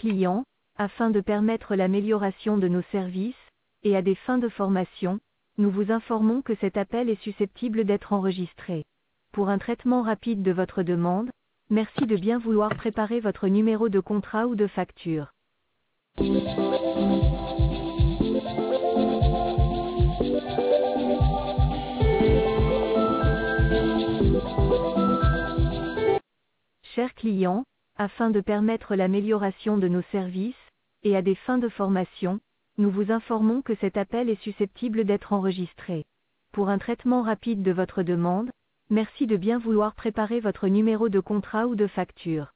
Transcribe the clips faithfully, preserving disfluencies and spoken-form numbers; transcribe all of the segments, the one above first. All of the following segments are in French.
clients, afin de permettre l'amélioration de nos services, et à des fins de formation, nous vous informons que cet appel est susceptible d'être enregistré. Pour un traitement rapide de votre demande, merci de bien vouloir préparer votre numéro de contrat ou de facture. Chers clients, afin de permettre l'amélioration de nos services, et à des fins de formation, nous vous informons que cet appel est susceptible d'être enregistré. Pour un traitement rapide de votre demande, merci de bien vouloir préparer votre numéro de contrat ou de facture.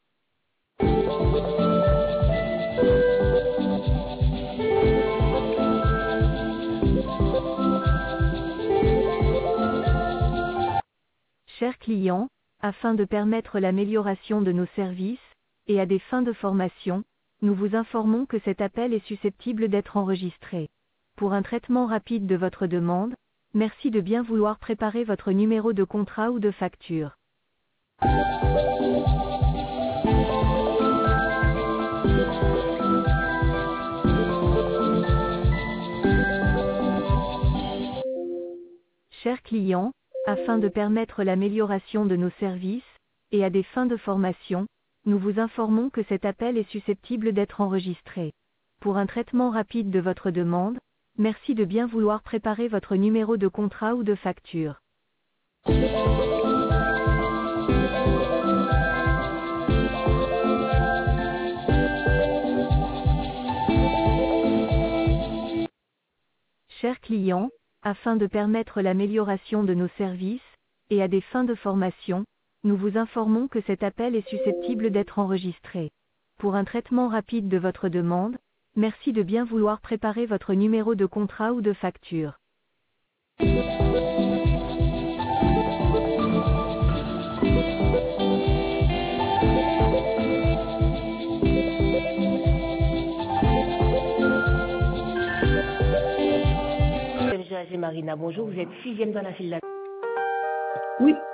Chers clients, afin de permettre l'amélioration de nos services, et à des fins de formation, nous vous informons que cet appel est susceptible d'être enregistré. Pour un traitement rapide de votre demande, merci de bien vouloir préparer votre numéro de contrat ou de facture. Chers clients, afin de permettre l'amélioration de nos services, et à des fins de formation, nous vous informons que cet appel est susceptible d'être enregistré. Pour un traitement rapide de votre demande, merci de bien vouloir préparer votre numéro de contrat ou de facture. Chers clients, afin de permettre l'amélioration de nos services, et à des fins de formation, nous vous informons que cet appel est susceptible d'être enregistré. Pour un traitement rapide de votre demande, merci de bien vouloir préparer votre numéro de contrat ou de facture. Marina, bonjour, vous êtes sixième dans la file d'attente. Oui.